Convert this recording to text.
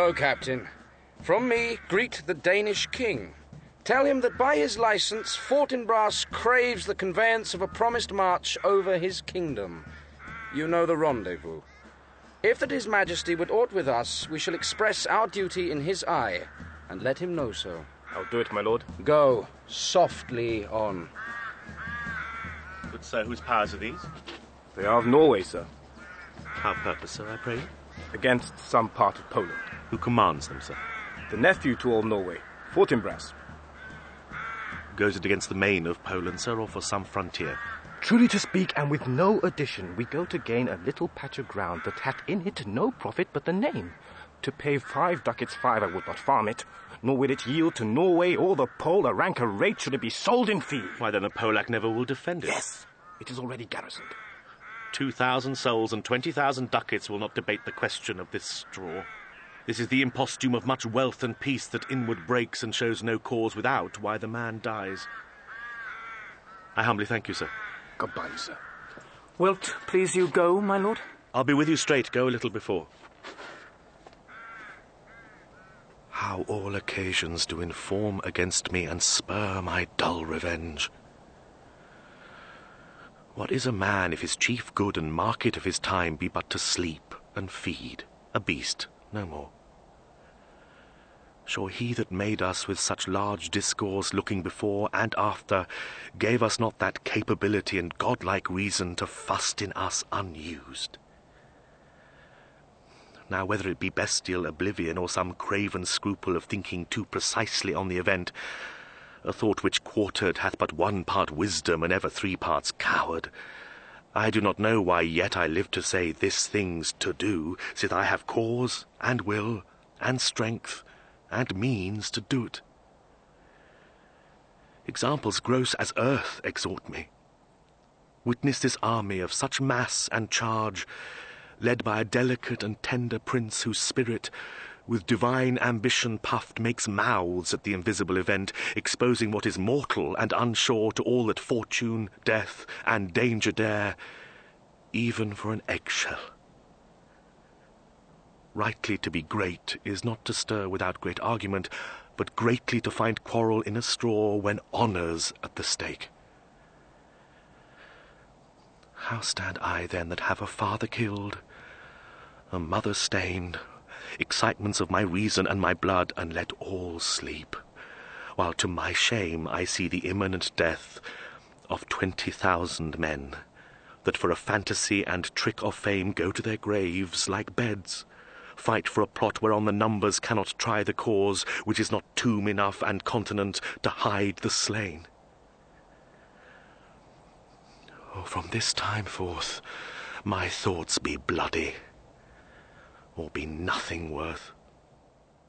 Go, Captain. From me, greet the Danish king. Tell him that by his license, Fortinbras craves the conveyance of a promised march over his kingdom. You know the rendezvous. If that his majesty would aught with us, we shall express our duty in his eye, and let him know so. I'll do it, my lord. Go, softly on. Good sir, whose powers are these? They are of Norway, sir. Our purpose, sir, I pray you? Against some part of Poland. Who commands them, sir? The nephew to all Norway, Fortinbras. Goes it against the main of Poland, sir, or for some frontier? Truly to speak, and with no addition, we go to gain a little patch of ground that hath in it no profit but the name. To pay 5 ducats 5 I would not farm it, nor will it yield to Norway or the Pole a ranker rate should it be sold in fee. Why, then a Polack never will defend it. Yes, it is already garrisoned. 2,000 souls and 20,000 ducats will not debate the question of this straw. This is the impostume of much wealth and peace that inward breaks and shows no cause without why the man dies. I humbly thank you, sir. Goodbye, sir. Wilt please you go, my lord? I'll be with you straight. Go a little before. How all occasions do inform against me and spur my dull revenge. What is a man if his chief good and market of his time be but to sleep and feed, a beast, no more? Sure he that made us with such large discourse looking before and after gave us not that capability and godlike reason to fust in us unused. Now whether it be bestial oblivion or some craven scruple of thinking too precisely on the event, a thought which quartered hath but 1 part wisdom and ever 3 parts coward, I do not know why yet I live to say this thing's to do, sith I have cause and will and strength and means to do't. Examples gross as earth exhort me. Witness this army of such mass and charge, led by a delicate and tender prince whose spirit, with divine ambition puffed, makes mouths at the invisible event, exposing what is mortal and unsure to all that fortune, death, and danger dare, even for an eggshell. Rightly to be great is not to stir without great argument, but greatly to find quarrel in a straw when honour's at the stake. How stand I then that have a father killed, a mother stained, excitements of my reason and my blood, and let all sleep, while to my shame I see the imminent death of 20,000 men, that for a fantasy and trick of fame go to their graves like beds, fight for a plot whereon the numbers cannot try the cause, which is not tomb enough and continent to hide the slain. Oh, from this time forth my thoughts be bloody, or be nothing worth.